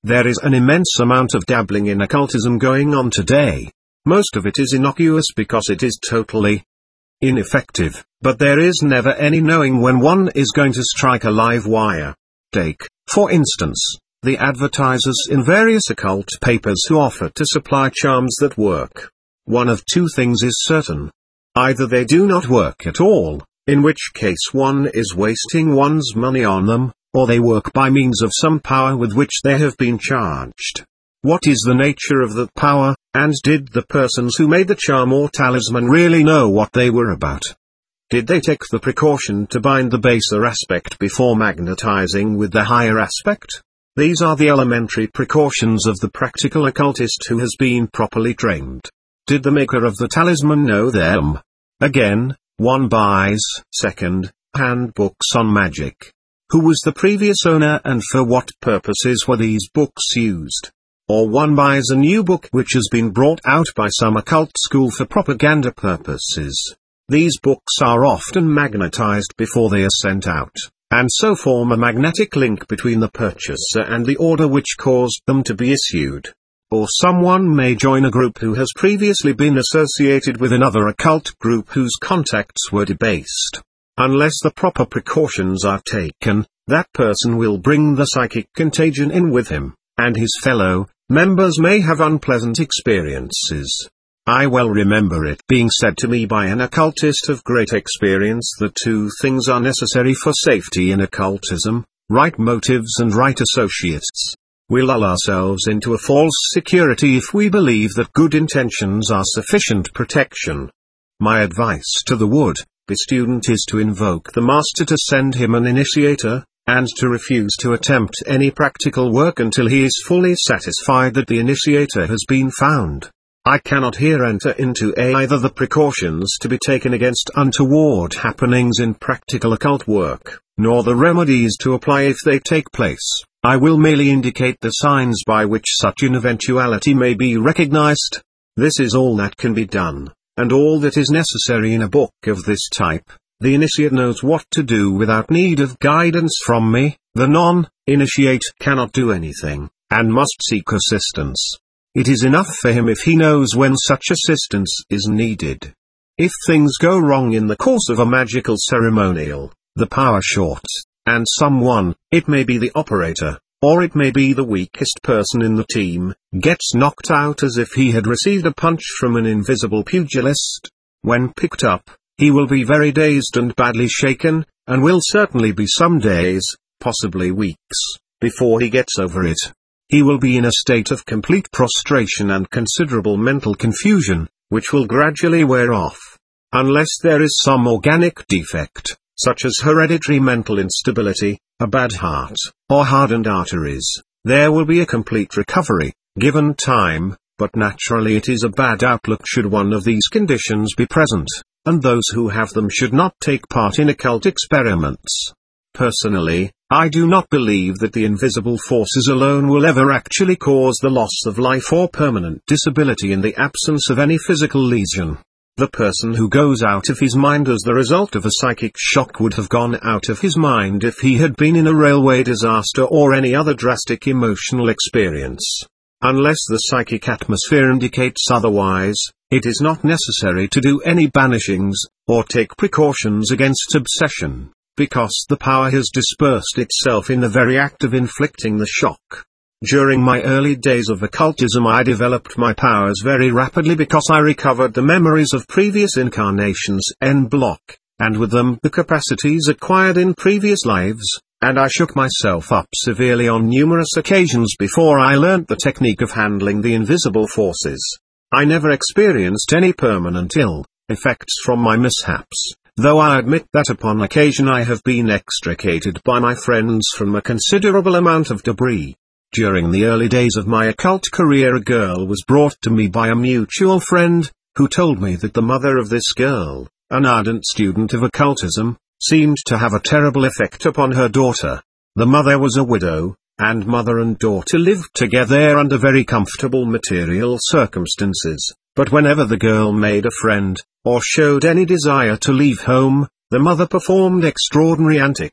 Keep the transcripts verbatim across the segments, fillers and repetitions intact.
There is an immense amount of dabbling in occultism going on today. Most of it is innocuous because it is totally ineffective, but there is never any knowing when one is going to strike a live wire. Take, for instance, the advertisers in various occult papers who offer to supply charms that work. One of two things is certain. Either they do not work at all, in which case one is wasting one's money on them, or they work by means of some power with which they have been charged. What is the nature of that power, and did the persons who made the charm or talisman really know what they were about? Did they take the precaution to bind the baser aspect before magnetizing with the higher aspect? These are the elementary precautions of the practical occultist who has been properly trained. Did the maker of the talisman know them? Again, one buys second-hand books on magic. Who was the previous owner and for what purposes were these books used? Or one buys a new book which has been brought out by some occult school for propaganda purposes. These books are often magnetized before they are sent out, and so form a magnetic link between the purchaser and the order which caused them to be issued. Or someone may join a group who has previously been associated with another occult group whose contacts were debased. Unless the proper precautions are taken, that person will bring the psychic contagion in with him, and his fellow members may have unpleasant experiences. I well remember it being said to me by an occultist of great experience that two things are necessary for safety in occultism: right motives and right associates. We lull ourselves into a false security if we believe that good intentions are sufficient protection. My advice to the would-be student is to invoke the master to send him an initiator, and to refuse to attempt any practical work until he is fully satisfied that the initiator has been found. I cannot here enter into either the precautions to be taken against untoward happenings in practical occult work, nor the remedies to apply if they take place. I will merely indicate the signs by which such an eventuality may be recognized. This is all that can be done, and all that is necessary in a book of this type. The initiate knows what to do without need of guidance from me. The non-initiate cannot do anything, and must seek assistance. It is enough for him if he knows when such assistance is needed. If things go wrong in the course of a magical ceremonial, the power short, and someone, it may be the operator, or it may be the weakest person in the team, gets knocked out as if he had received a punch from an invisible pugilist, when picked up, he will be very dazed and badly shaken, and will certainly be some days, possibly weeks, before he gets over it. He will be in a state of complete prostration and considerable mental confusion, which will gradually wear off. Unless there is some organic defect, such as hereditary mental instability, a bad heart, or hardened arteries, there will be a complete recovery, given time, but naturally it is a bad outlook should one of these conditions be present, and those who have them should not take part in occult experiments. Personally, I do not believe that the invisible forces alone will ever actually cause the loss of life or permanent disability in the absence of any physical lesion. The person who goes out of his mind as the result of a psychic shock would have gone out of his mind if he had been in a railway disaster or any other drastic emotional experience. Unless the psychic atmosphere indicates otherwise, it is not necessary to do any banishings, or take precautions against obsession, because the power has dispersed itself in the very act of inflicting the shock. During my early days of occultism I developed my powers very rapidly because I recovered the memories of previous incarnations en bloc, and with them the capacities acquired in previous lives, and I shook myself up severely on numerous occasions before I learnt the technique of handling the invisible forces. I never experienced any permanent ill effects from my mishaps, though I admit that upon occasion I have been extricated by my friends from a considerable amount of debris. During the early days of my occult career a girl was brought to me by a mutual friend, who told me that the mother of this girl, an ardent student of occultism, seemed to have a terrible effect upon her daughter. The mother was a widow, and mother and daughter lived together under very comfortable material circumstances, but whenever the girl made a friend, or showed any desire to leave home, the mother performed extraordinary antics.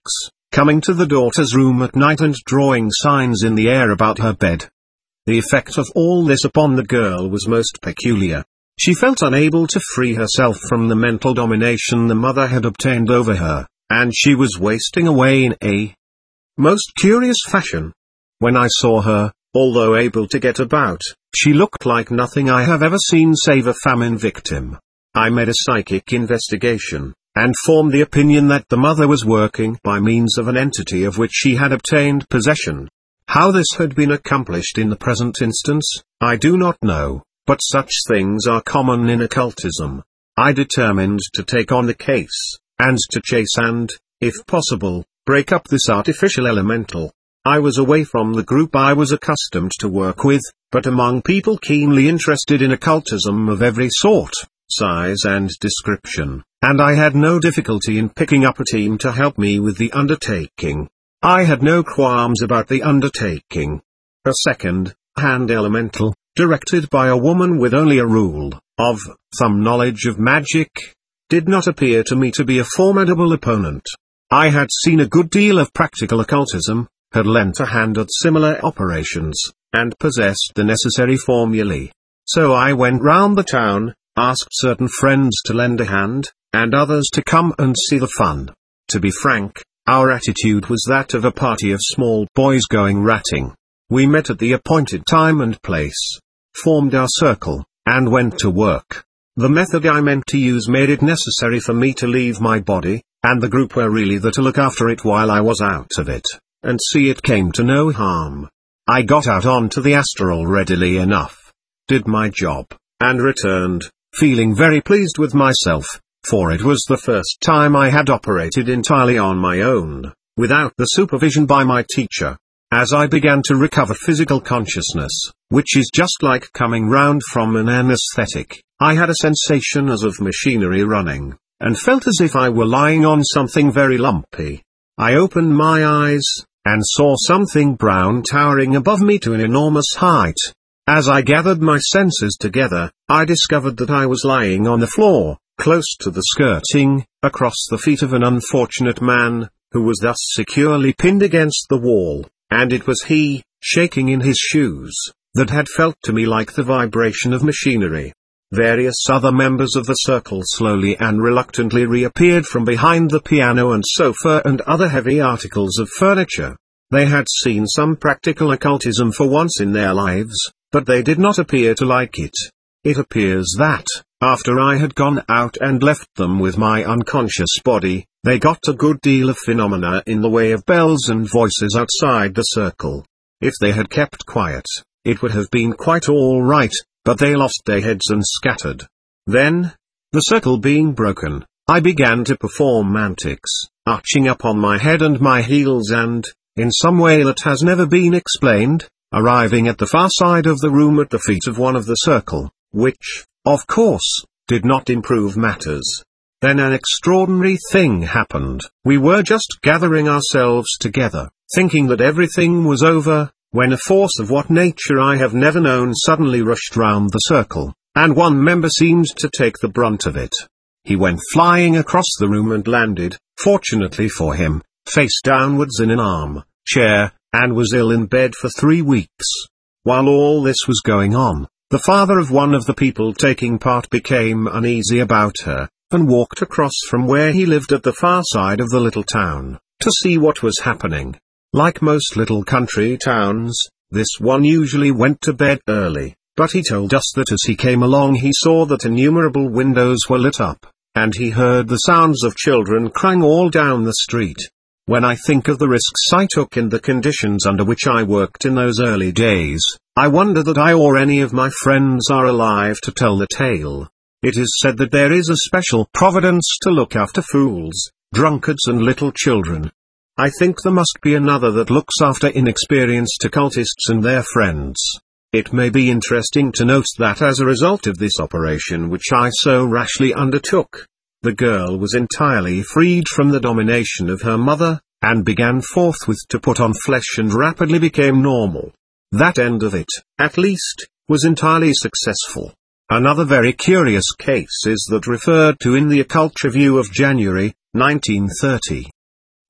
coming to the daughter's room at night and drawing signs in the air about her bed. The effect of all this upon the girl was most peculiar. She felt unable to free herself from the mental domination the mother had obtained over her, and she was wasting away in a most curious fashion. When I saw her, although able to get about, she looked like nothing I have ever seen save a famine victim. I made a psychic investigation, and formed the opinion that the mother was working by means of an entity of which she had obtained possession. How this had been accomplished in the present instance, I do not know, but such things are common in occultism. I determined to take on the case, and to chase and, if possible, break up this artificial elemental. I was away from the group I was accustomed to work with, but among people keenly interested in occultism of every sort, size and description, and I had no difficulty in picking up a team to help me with the undertaking. I had no qualms about the undertaking. A second-hand elemental, directed by a woman with only a rule of thumb knowledge of magic, did not appear to me to be a formidable opponent. I had seen a good deal of practical occultism, had lent a hand at similar operations, and possessed the necessary formulae. So I went round the town, asked certain friends to lend a hand, and others to come and see the fun. To be frank, our attitude was that of a party of small boys going ratting. We met at the appointed time and place, formed our circle, and went to work. The method I meant to use made it necessary for me to leave my body, and the group were really there to look after it while I was out of it, and see it came to no harm. I got out onto the astral readily enough, did my job, and returned, feeling very pleased with myself, for it was the first time I had operated entirely on my own, without the supervision by my teacher. As I began to recover physical consciousness, which is just like coming round from an anesthetic, I had a sensation as of machinery running, and felt as if I were lying on something very lumpy. I opened my eyes, and saw something brown towering above me to an enormous height. As I gathered my senses together, I discovered that I was lying on the floor, close to the skirting, across the feet of an unfortunate man, who was thus securely pinned against the wall, and it was he, shaking in his shoes, that had felt to me like the vibration of machinery. Various other members of the circle slowly and reluctantly reappeared from behind the piano and sofa and other heavy articles of furniture. They had seen some practical occultism for once in their lives, but they did not appear to like it. It appears that, after I had gone out and left them with my unconscious body, they got a good deal of phenomena in the way of bells and voices outside the circle. If they had kept quiet, it would have been quite all right, but they lost their heads and scattered. Then, the circle being broken, I began to perform antics, arching up on my head and my heels and, in some way that has never been explained, arriving at the far side of the room at the feet of one of the circle, which, of course, did not improve matters. Then an extraordinary thing happened. We were just gathering ourselves together, thinking that everything was over, when a force of what nature I have never known suddenly rushed round the circle, and one member seemed to take the brunt of it. He went flying across the room and landed, fortunately for him, face downwards in an arm chair, and was ill in bed for three weeks. While all this was going on, the father of one of the people taking part became uneasy about her, and walked across from where he lived at the far side of the little town, to see what was happening. Like most little country towns, this one usually went to bed early, but he told us that as he came along he saw that innumerable windows were lit up, and he heard the sounds of children crying all down the street. When I think of the risks I took and the conditions under which I worked in those early days, I wonder that I or any of my friends are alive to tell the tale. It is said that there is a special providence to look after fools, drunkards and little children. I think there must be another that looks after inexperienced occultists and their friends. It may be interesting to note that as a result of this operation which I so rashly undertook, the girl was entirely freed from the domination of her mother, and began forthwith to put on flesh and rapidly became normal. That end of it, at least, was entirely successful. Another very curious case is that referred to in the Occult Review of January, nineteen thirty.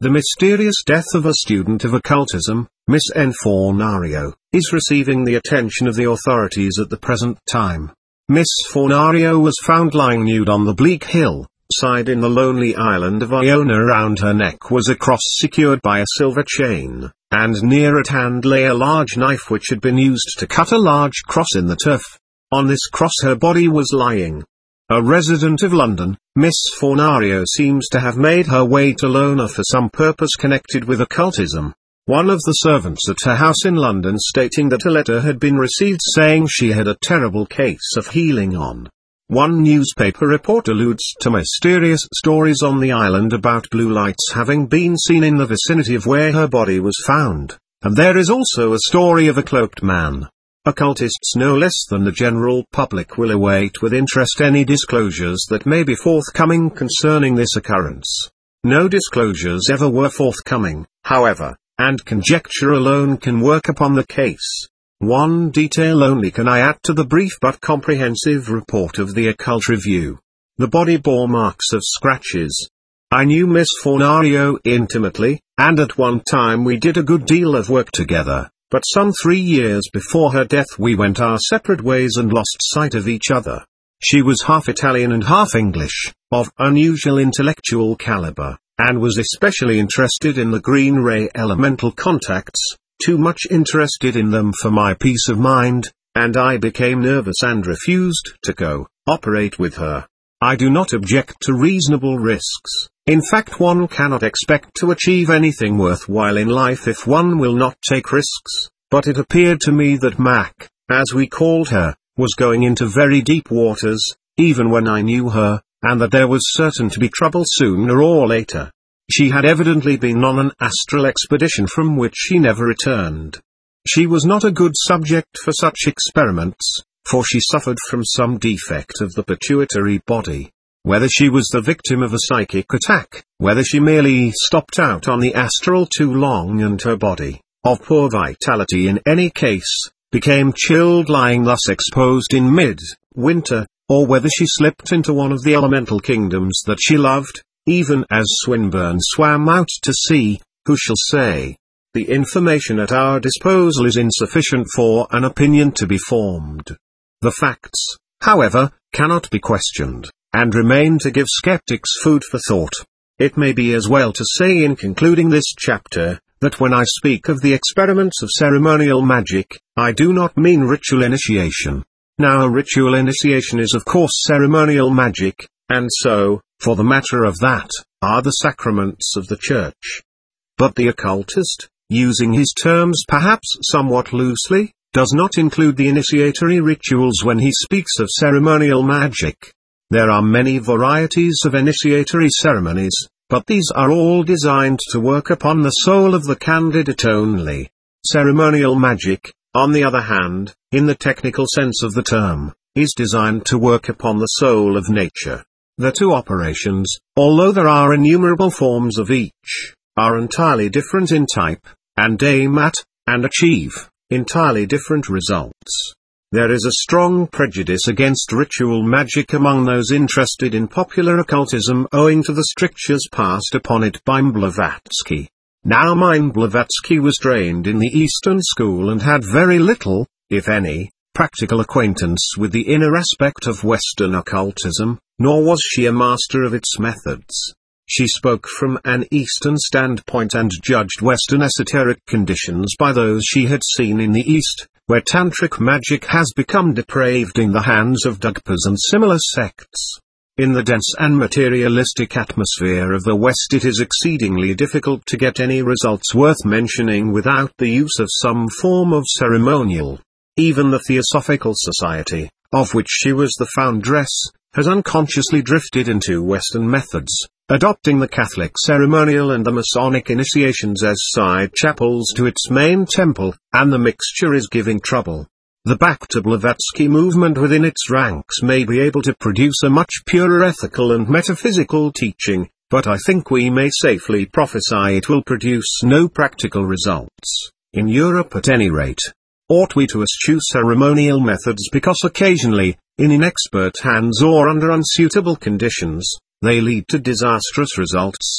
The mysterious death of a student of occultism, Miss N. Fornario, is receiving the attention of the authorities at the present time. Miss Fornario was found lying nude on the bleak hill side in the lonely island of Iona. Around her neck was a cross secured by a silver chain, and near at hand lay a large knife which had been used to cut a large cross in the turf. On this cross her body was lying. A resident of London, Miss Fornario seems to have made her way to Iona for some purpose connected with occultism. One of the servants at her house in London stating that a letter had been received saying she had a terrible case of healing on. One newspaper report alludes to mysterious stories on the island about blue lights having been seen in the vicinity of where her body was found, and there is also a story of a cloaked man. Occultists no less than the general public will await with interest any disclosures that may be forthcoming concerning this occurrence. No disclosures ever were forthcoming, however, and conjecture alone can work upon the case. One detail only can I add to the brief but comprehensive report of the Occult Review. The body bore marks of scratches. I knew Miss Fornario intimately, and at one time we did a good deal of work together, but some three years before her death we went our separate ways and lost sight of each other. She was half Italian and half English, of unusual intellectual caliber, and was especially interested in the green ray elemental contacts, too much interested in them for my peace of mind, and I became nervous and refused to co-operate with her. I do not object to reasonable risks. In fact, one cannot expect to achieve anything worthwhile in life if one will not take risks, but it appeared to me that Mac, as we called her, was going into very deep waters, even when I knew her, and that there was certain to be trouble sooner or later. She had evidently been on an astral expedition from which she never returned. She was not a good subject for such experiments, for she suffered from some defect of the pituitary body. Whether she was the victim of a psychic attack, whether she merely stopped out on the astral too long and her body, of poor vitality in any case, became chilled lying thus exposed in mid-winter, or whether she slipped into one of the elemental kingdoms that she loved, even as Swinburne swam out to sea, who shall say? The information at our disposal is insufficient for an opinion to be formed. The facts, however, cannot be questioned, and remain to give skeptics food for thought. It may be as well to say in concluding this chapter, that when I speak of the experiments of ceremonial magic, I do not mean ritual initiation. Now ritual initiation is of course ceremonial magic, and so, for the matter of that, are the sacraments of the Church. But the occultist, using his terms perhaps somewhat loosely, does not include the initiatory rituals when he speaks of ceremonial magic. There are many varieties of initiatory ceremonies, but these are all designed to work upon the soul of the candidate only. Ceremonial magic, on the other hand, in the technical sense of the term, is designed to work upon the soul of nature. The two operations, although there are innumerable forms of each, are entirely different in type, and aim at, and achieve, entirely different results. There is a strong prejudice against ritual magic among those interested in popular occultism owing to the strictures passed upon it by Blavatsky. Now mind Blavatsky was trained in the Eastern school and had very little, if any, practical acquaintance with the inner aspect of Western occultism, nor was she a master of its methods. She spoke from an Eastern standpoint and judged Western esoteric conditions by those she had seen in the East, where tantric magic has become depraved in the hands of Dugpas and similar sects. In the dense and materialistic atmosphere of the West it is exceedingly difficult to get any results worth mentioning without the use of some form of ceremonial. Even the Theosophical Society, of which she was the foundress, has unconsciously drifted into Western methods, adopting the Catholic ceremonial and the Masonic initiations as side chapels to its main temple, and the mixture is giving trouble. The Back to Blavatsky movement within its ranks may be able to produce a much purer ethical and metaphysical teaching, but I think we may safely prophesy it will produce no practical results, in Europe at any rate. Ought we to eschew ceremonial methods because occasionally, in inexpert hands or under unsuitable conditions, they lead to disastrous results?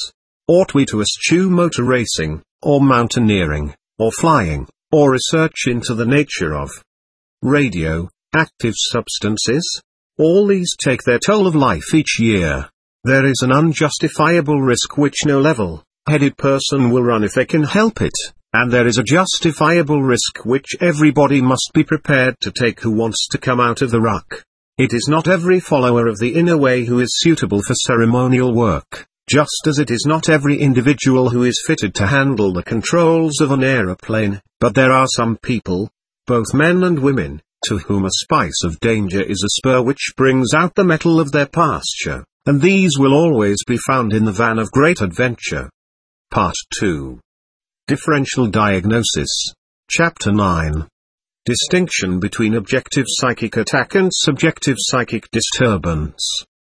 Ought we to eschew motor racing, or mountaineering, or flying, or research into the nature of radio-active substances? All these take their toll of life each year. There is an unjustifiable risk which no level-headed person will run if they can help it, and there is a justifiable risk which everybody must be prepared to take who wants to come out of the ruck. It is not every follower of the inner way who is suitable for ceremonial work, just as it is not every individual who is fitted to handle the controls of an aeroplane, but there are some people, both men and women, to whom a spice of danger is a spur which brings out the mettle of their pasture, and these will always be found in the van of great adventure. Part two. Differential Diagnosis. Chapter nine. Distinction between objective psychic attack and subjective psychic disturbance.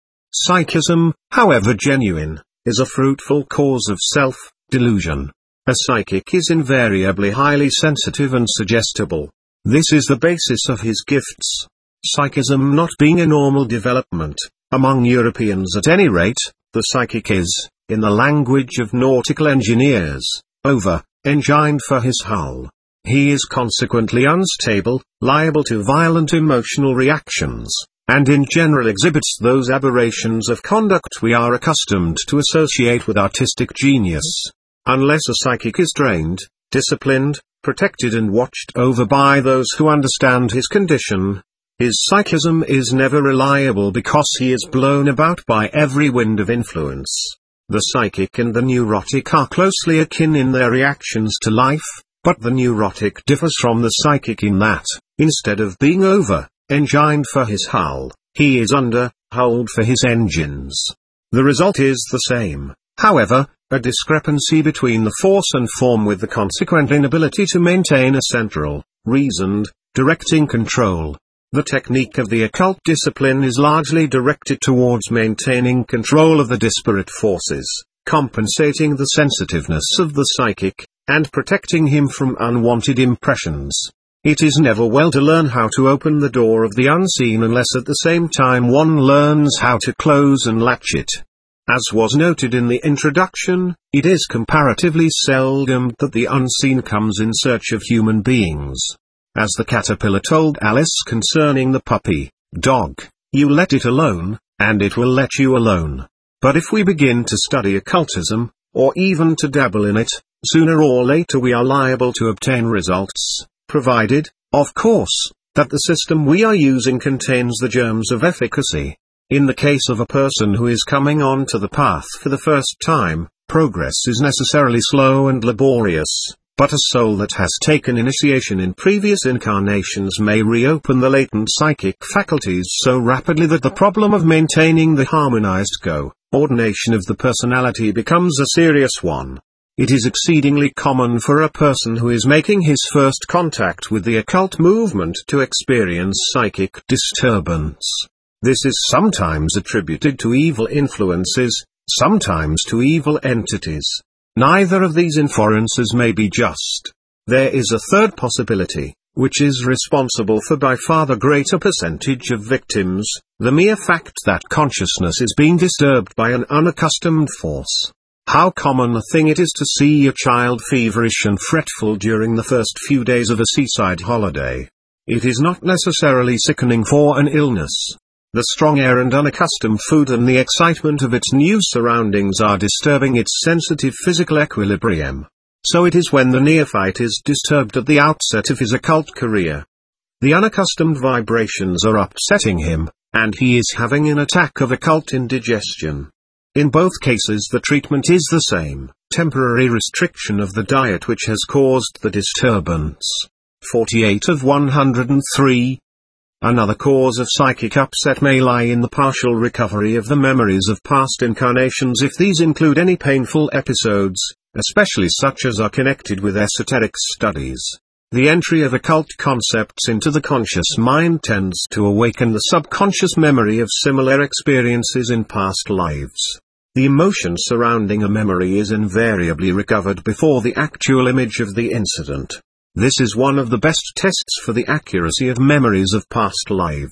Psychism, however genuine, is a fruitful cause of self-delusion. A psychic is invariably highly sensitive and suggestible. This is the basis of his gifts. Psychism not being a normal development, among Europeans at any rate, the psychic is, in the language of nautical engineers, over-engined for his hull. He is consequently unstable, liable to violent emotional reactions, and in general exhibits those aberrations of conduct we are accustomed to associate with artistic genius. Unless a psychic is trained, disciplined, protected and watched over by those who understand his condition, his psychism is never reliable because he is blown about by every wind of influence. The psychic and the neurotic are closely akin in their reactions to life, but the neurotic differs from the psychic in that, instead of being over-engined for his hull, he is under-hulled for his engines. The result is the same, however, a discrepancy between the force and form with the consequent inability to maintain a central, reasoned, directing control. The technique of the occult discipline is largely directed towards maintaining control of the disparate forces, compensating the sensitiveness of the psychic, and protecting him from unwanted impressions. It is never well to learn how to open the door of the unseen unless at the same time one learns how to close and latch it. As was noted in the introduction, it is comparatively seldom that the unseen comes in search of human beings. As the caterpillar told Alice concerning the puppy dog, you let it alone, and it will let you alone. But if we begin to study occultism, or even to dabble in it, sooner or later we are liable to obtain results, provided, of course, that the system we are using contains the germs of efficacy. In the case of a person who is coming on to the path for the first time, progress is necessarily slow and laborious, but a soul that has taken initiation in previous incarnations may reopen the latent psychic faculties so rapidly that the problem of maintaining the harmonized co-ordination of the personality becomes a serious one. It is exceedingly common for a person who is making his first contact with the occult movement to experience psychic disturbance. This is sometimes attributed to evil influences, sometimes to evil entities. Neither of these inferences may be just. There is a third possibility, which is responsible for by far the greater percentage of victims, the mere fact that consciousness is being disturbed by an unaccustomed force. How common a thing it is to see a child feverish and fretful during the first few days of a seaside holiday. It is not necessarily sickening for an illness. The strong air and unaccustomed food and the excitement of its new surroundings are disturbing its sensitive physical equilibrium. So it is when the neophyte is disturbed at the outset of his occult career. The unaccustomed vibrations are upsetting him, and he is having an attack of occult indigestion. In both cases the treatment is the same, temporary restriction of the diet which has caused the disturbance. forty-eight of one hundred three. Another cause of psychic upset may lie in the partial recovery of the memories of past incarnations if these include any painful episodes, especially such as are connected with esoteric studies. The entry of occult concepts into the conscious mind tends to awaken the subconscious memory of similar experiences in past lives. The emotion surrounding a memory is invariably recovered before the actual image of the incident. This is one of the best tests for the accuracy of memories of past lives.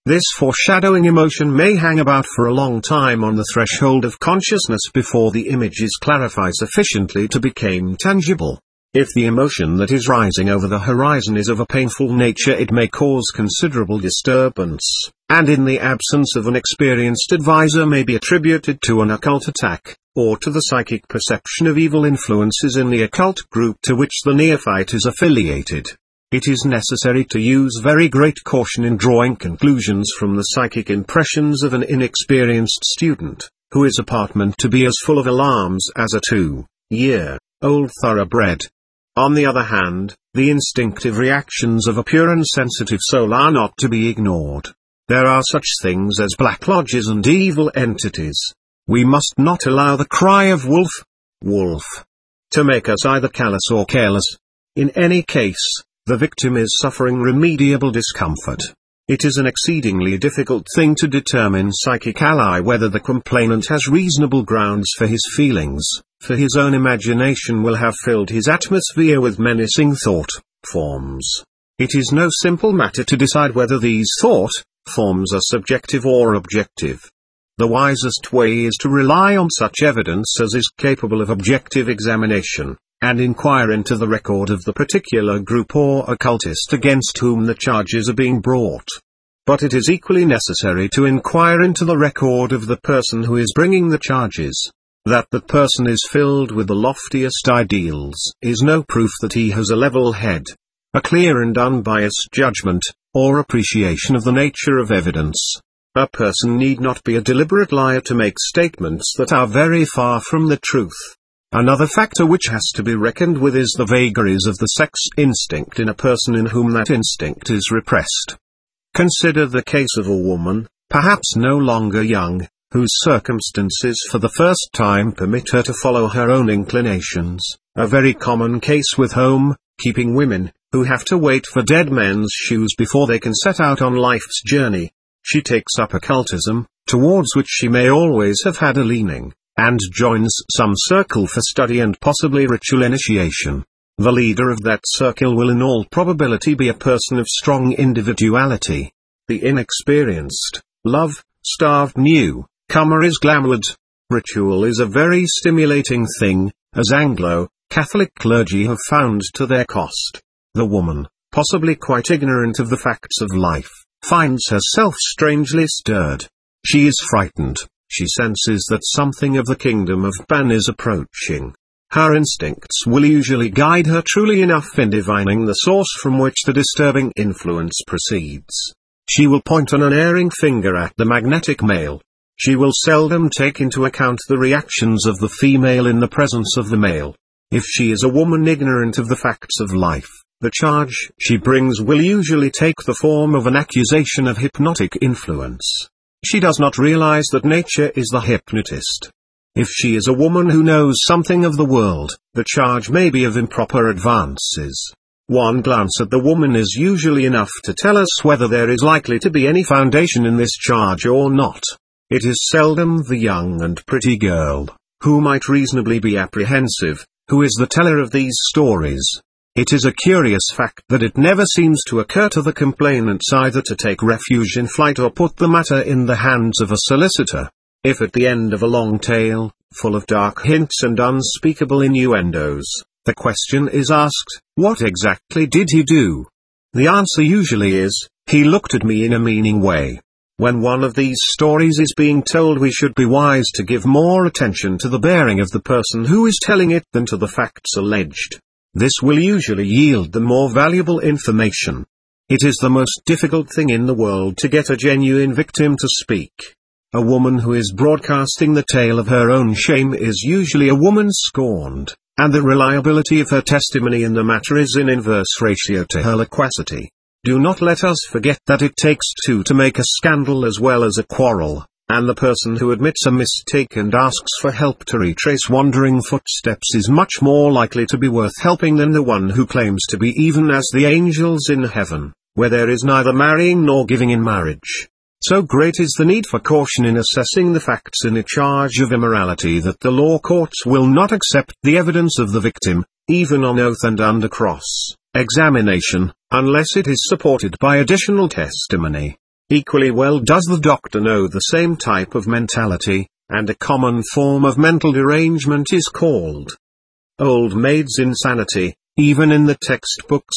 This foreshadowing emotion may hang about for a long time on the threshold of consciousness before the images clarify sufficiently to become tangible. If the emotion that is rising over the horizon is of a painful nature, it may cause considerable disturbance, and in the absence of an experienced advisor may be attributed to an occult attack, or to the psychic perception of evil influences in the occult group to which the neophyte is affiliated. It is necessary to use very great caution in drawing conclusions from the psychic impressions of an inexperienced student, who is apartment to be as full of alarms as a two-year-old thoroughbred. On the other hand, the instinctive reactions of a pure and sensitive soul are not to be ignored. There are such things as black lodges and evil entities. We must not allow the cry of wolf, wolf, to make us either callous or careless. In any case, the victim is suffering remediable discomfort. It is an exceedingly difficult thing to determine psychically whether the complainant has reasonable grounds for his feelings, for his own imagination will have filled his atmosphere with menacing thought forms. It is no simple matter to decide whether these thought forms are subjective or objective. The wisest way is to rely on such evidence as is capable of objective examination, and inquire into the record of the particular group or occultist against whom the charges are being brought. But it is equally necessary to inquire into the record of the person who is bringing the charges. That that person is filled with the loftiest ideals is no proof that he has a level head, a clear and unbiased judgment, or appreciation of the nature of evidence. A person need not be a deliberate liar to make statements that are very far from the truth. Another factor which has to be reckoned with is the vagaries of the sex instinct in a person in whom that instinct is repressed. Consider the case of a woman, perhaps no longer young, whose circumstances for the first time permit her to follow her own inclinations, a very common case with home-keeping women, who have to wait for dead men's shoes before they can set out on life's journey. She takes up occultism, towards which she may always have had a leaning, and joins some circle for study and possibly ritual initiation. The leader of that circle will in all probability be a person of strong individuality. The inexperienced, love-starved new-comer is glamoured. Ritual is a very stimulating thing, as Anglo-Catholic clergy have found to their cost. The woman, possibly quite ignorant of the facts of life, finds herself strangely stirred. She is frightened. She senses that something of the kingdom of Ban is approaching. Her instincts will usually guide her truly enough in divining the source from which the disturbing influence proceeds. She will point an unerring finger at the magnetic male. She will seldom take into account the reactions of the female in the presence of the male. If she is a woman ignorant of the facts of life, the charge she brings will usually take the form of an accusation of hypnotic influence. She does not realize that nature is the hypnotist. If she is a woman who knows something of the world, the charge may be of improper advances. One glance at the woman is usually enough to tell us whether there is likely to be any foundation in this charge or not. It is seldom the young and pretty girl, who might reasonably be apprehensive, who is the teller of these stories. It is a curious fact that it never seems to occur to the complainants either to take refuge in flight or put the matter in the hands of a solicitor. If at the end of a long tale, full of dark hints and unspeakable innuendos, the question is asked, what exactly did he do? The answer usually is, he looked at me in a meaning way. When one of these stories is being told, we should be wise to give more attention to the bearing of the person who is telling it than to the facts alleged. This will usually yield the more valuable information. It is the most difficult thing in the world to get a genuine victim to speak. A woman who is broadcasting the tale of her own shame is usually a woman scorned, and the reliability of her testimony in the matter is in inverse ratio to her loquacity. Do not let us forget that it takes two to make a scandal as well as a quarrel, and the person who admits a mistake and asks for help to retrace wandering footsteps is much more likely to be worth helping than the one who claims to be even as the angels in heaven, where there is neither marrying nor giving in marriage. So great is the need for caution in assessing the facts in a charge of immorality that the law courts will not accept the evidence of the victim, even on oath and under cross examination, unless it is supported by additional testimony. Equally well does the doctor know the same type of mentality, and a common form of mental derangement is called old maid's insanity, even in the textbooks.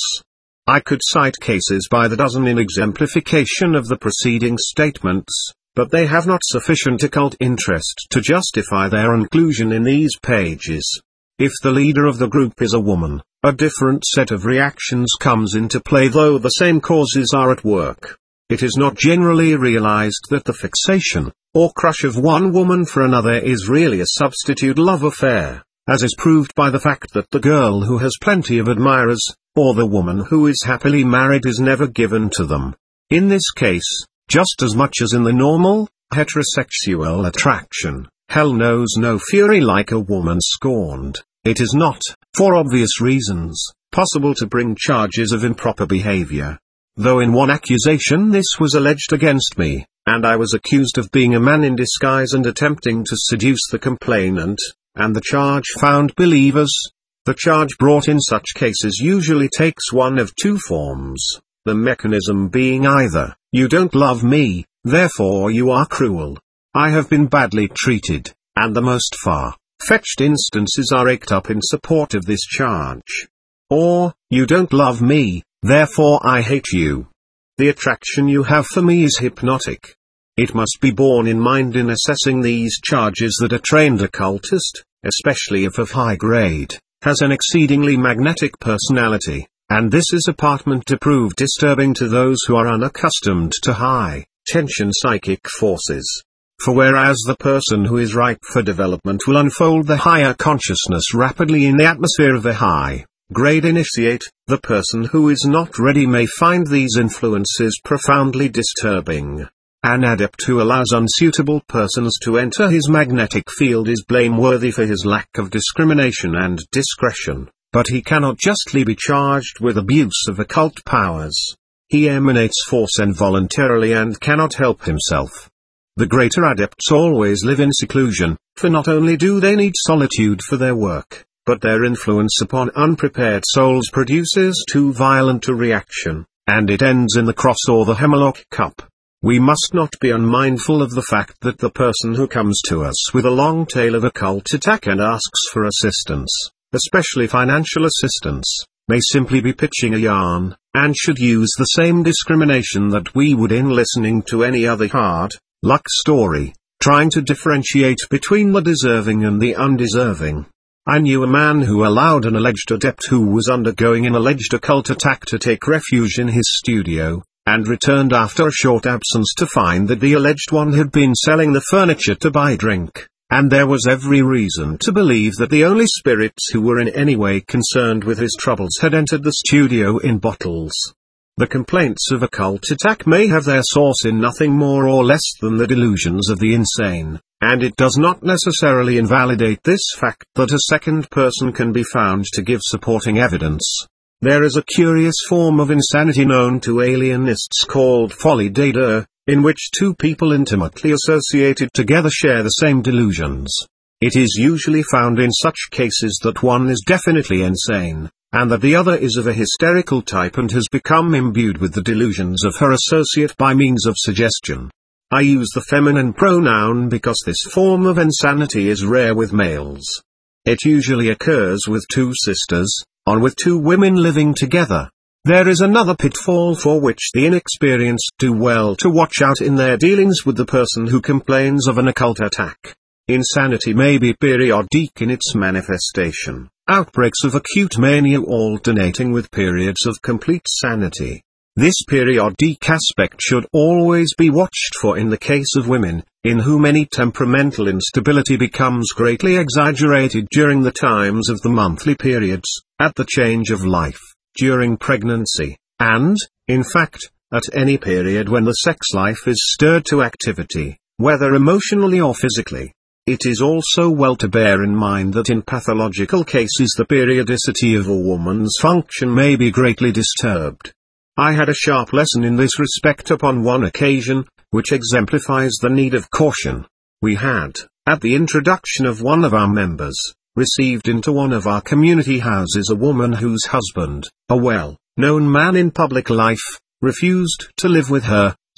I could cite cases by the dozen in exemplification of the preceding statements, but they have not sufficient occult interest to justify their inclusion in these pages. If the leader of the group is a woman, a different set of reactions comes into play, though the same causes are at work. It is not generally realized that the fixation, or crush of one woman for another is really a substitute love affair, as is proved by the fact that the girl who has plenty of admirers, or the woman who is happily married, is never given to them. In this case, just as much as in the normal, heterosexual attraction, hell knows no fury like a woman scorned. It is not, for obvious reasons, possible to bring charges of improper behavior. Though in one accusation this was alleged against me, and I was accused of being a man in disguise and attempting to seduce the complainant, and the charge found believers. The charge brought in such cases usually takes one of two forms, the mechanism being either, you don't love me, therefore you are cruel. I have been badly treated, and the most far-fetched instances are raked up in support of this charge. Or, you don't love me, therefore I hate you. The attraction you have for me is hypnotic. It must be borne in mind in assessing these charges that a trained occultist, especially if of high grade, has an exceedingly magnetic personality, and this is apartment to prove disturbing to those who are unaccustomed to high-tension psychic forces. For whereas the person who is ripe for development will unfold the higher consciousness rapidly in the atmosphere of the high grade initiate, the person who is not ready may find these influences profoundly disturbing. An adept who allows unsuitable persons to enter his magnetic field is blameworthy for his lack of discrimination and discretion, but he cannot justly be charged with abuse of occult powers. He emanates force involuntarily and cannot help himself. The greater adepts always live in seclusion, for not only do they need solitude for their work, but their influence upon unprepared souls produces too violent a reaction, and it ends in the cross or the hemlock cup. We must not be unmindful of the fact that the person who comes to us with a long tale of occult attack and asks for assistance, especially financial assistance, may simply be pitching a yarn, and should use the same discrimination that we would in listening to any other hard luck story, trying to differentiate between the deserving and the undeserving. I knew a man who allowed an alleged adept who was undergoing an alleged occult attack to take refuge in his studio, and returned after a short absence to find that the alleged one had been selling the furniture to buy drink, and there was every reason to believe that the only spirits who were in any way concerned with his troubles had entered the studio in bottles. The complaints of occult attack may have their source in nothing more or less than the delusions of the insane, and it does not necessarily invalidate this fact that a second person can be found to give supporting evidence. There is a curious form of insanity known to alienists called folie à deux, in which two people intimately associated together share the same delusions. It is usually found in such cases that one is definitely insane, and that the other is of a hysterical type and has become imbued with the delusions of her associate by means of suggestion. I use the feminine pronoun because this form of insanity is rare with males. It usually occurs with two sisters, or with two women living together. There is another pitfall for which the inexperienced do well to watch out in their dealings with the person who complains of an occult attack. Insanity may be periodic in its manifestation, outbreaks of acute mania alternating with periods of complete sanity. This periodic aspect should always be watched for in the case of women, in whom any temperamental instability becomes greatly exaggerated during the times of the monthly periods, at the change of life, during pregnancy, and, in fact, at any period when the sex life is stirred to activity, whether emotionally or physically. It is also well to bear in mind that in pathological cases the periodicity of a woman's function may be greatly disturbed. I had a sharp lesson in this respect upon one occasion, which exemplifies the need of caution. We had, at the introduction of one of our members, received into one of our community houses a woman whose husband, a well-known man in public life, refused to live with her,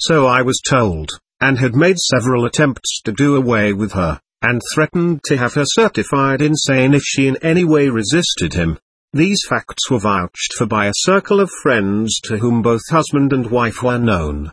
So I was told, and had made several attempts to do away with her, and threatened to have her certified insane if she in any way resisted him. These facts were vouched for by a circle of friends to whom both husband and wife were known.